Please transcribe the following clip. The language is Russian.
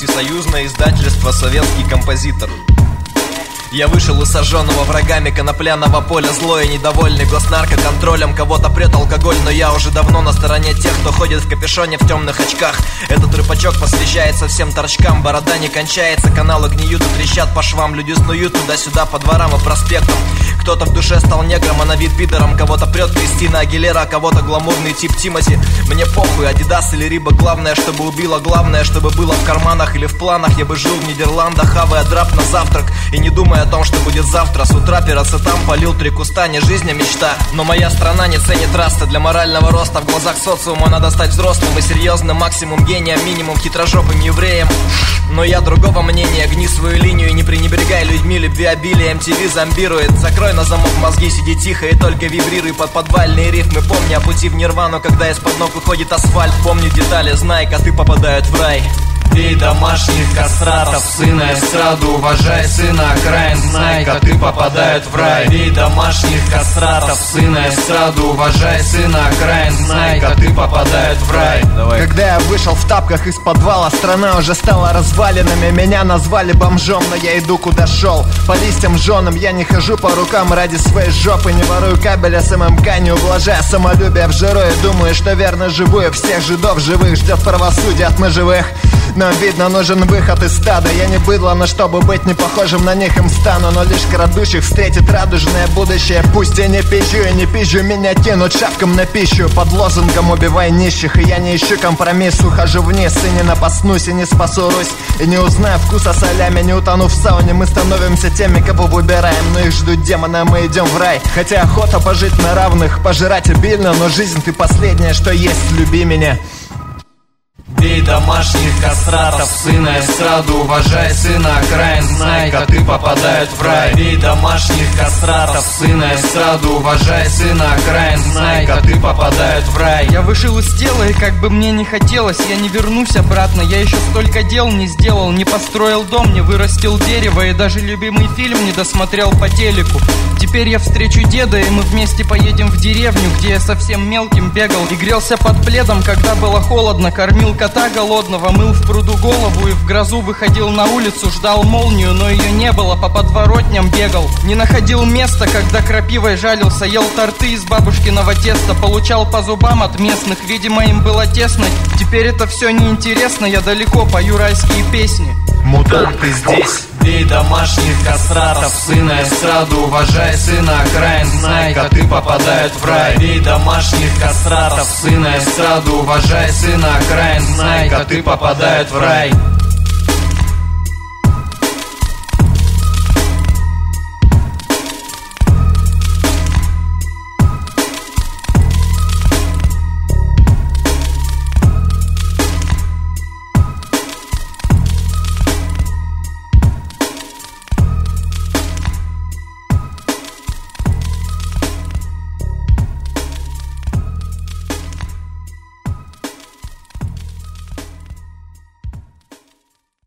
всесоюзное издательство «Советский композитор». Я вышел из сожженного врагами конопляного поля, злой и недовольный госнаркоконтролем. Кого-то прет алкоголь, но я уже давно на стороне тех, кто ходит в капюшоне в темных очках. Этот рыбачок посвящается всем торчкам, борода не кончается, каналы гниют и трещат по швам. Люди снуют туда-сюда по дворам и проспектам. Кто-то в душе стал негром, а на вид пидором. Кого-то прет Кристина Агилера, а кого-то гламурный тип Тимати. Мне похуй, Адидас или Рибок. Главное, чтобы убило, главное, чтобы было в карманах или в планах. Я бы жил в Нидерландах, хавая драп на завтрак и не думая о том, что будет завтра. С утра пирацетам полил 3 куста, не жизнь, а мечта. Но моя страна не ценит раста. Для морального роста в глазах социума надо стать взрослым и серьезным. Максимум гения, минимум хитрожопым евреем. Но я другого мнения, гни свою линию и не пренебрегай людьми. Любвеобилие MTV зомбирует. Закрой на замок мозги, сиди тихо и только вибрируй под подвальные рифмы. Помни о пути в нирвану, когда из-под ног выходит асфальт. Помни детали, знай, коты попадают в рай. Бей домашних кастратов, сына эстраду, уважай сына окраин, знай, коты попадают в рай. Бей домашних кастратов, сына эстраду, уважай сына окраин, знай, коты попадают в рай. Давай. Когда я вышел в тапках из подвала, страна уже стала развалинами. Меня назвали бомжом, но я иду куда шел. По листьям жженым я не хожу по рукам ради своей жопы. Не ворую кабеля с ММК, не ублажая самолюбие в жиру. И думаю, что верно живую всех жидов живых ждет правосудие от ножевых. Но видно, нужен выход из стада. Я не быдло, но чтобы быть не похожим на них им стану. Но лишь крадущих встретит радужное будущее. Пусть я не пищу и не пизжу, меня кинут шапком на пищу. Под лозунгом убивай нищих, и я не ищу компромисс. Ухожу вниз и не напаснусь, и не спасу Русь. И не узнаю вкуса солями, не утону в сауне. Мы становимся теми, кого выбираем, но их ждут демоны, а мы идем в рай. Хотя охота пожить на равных, пожрать обильно, но жизнь ты последняя, что есть, люби меня. Бей домашних кастратов, сына эстраду, уважай сына окраин, знай, коты попадают в рай. Бей домашних кастратов, сына эстраду, уважай сына окраин, знай, коты попадают в рай. Я вышел из тела, и как бы мне не хотелось, я не вернусь обратно. Я еще столько дел не сделал, не построил дом, не вырастил дерево, и даже любимый фильм не досмотрел по телеку. Теперь я встречу деда, и мы вместе поедем в деревню, где я совсем мелким бегал и грелся под пледом, когда было холодно, кормил кота голодного, мыл в пруду голову и в грозу выходил на улицу, ждал молнию, но ее не было, по подворотням бегал. Не находил места, когда крапивой жалился, ел торты из бабушкиного теста, получал по зубам от местных, видимо, им было тесно. Теперь это все неинтересно, я далеко пою райские песни. Мутанты здесь. Бей домашних кастратов, сына эстраду, уважай сына окраин, знай, коты попадают в рай. Бей домашних кастратов, сына эстраду, уважай сына окраин, знай, коты попадают в рай.